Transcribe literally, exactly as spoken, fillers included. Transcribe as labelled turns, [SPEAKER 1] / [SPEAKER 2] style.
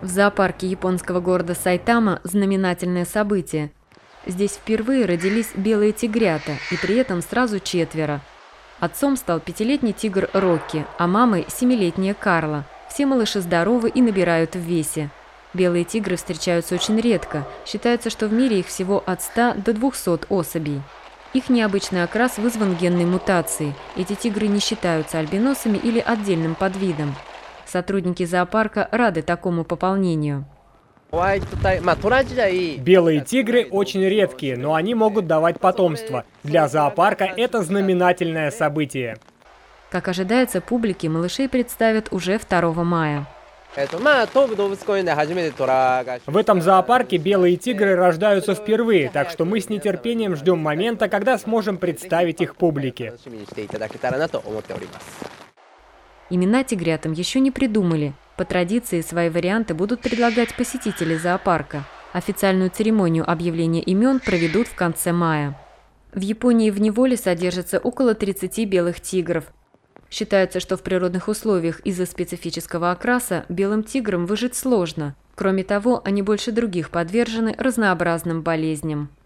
[SPEAKER 1] В зоопарке японского города Сайтама знаменательное событие. Здесь впервые родились белые тигрята, и при этом сразу четверо. Отцом стал пятилетний тигр Рокки, а мамой – семилетняя Карла. Все малыши здоровы и набирают в весе. Белые тигры встречаются очень редко. Считается, что в мире их всего от ста до двухсот особей. Их необычный окрас вызван генной мутацией. Эти тигры не считаются альбиносами или отдельным подвидом. Сотрудники зоопарка рады такому пополнению.
[SPEAKER 2] Белые тигры очень редкие, но они могут давать потомство. Для зоопарка это знаменательное событие.
[SPEAKER 1] Как ожидается, публике малышей представят уже второго мая.
[SPEAKER 2] В этом зоопарке белые тигры рождаются впервые, так что мы с нетерпением ждем момента, когда сможем представить их публике.
[SPEAKER 1] Имена тигрятам еще не придумали. По традиции свои варианты будут предлагать посетители зоопарка. Официальную церемонию объявления имен проведут в конце мая. В Японии в неволе содержится около тридцати белых тигров. Считается, что в природных условиях из-за специфического окраса белым тиграм выжить сложно. Кроме того, они больше других подвержены разнообразным болезням.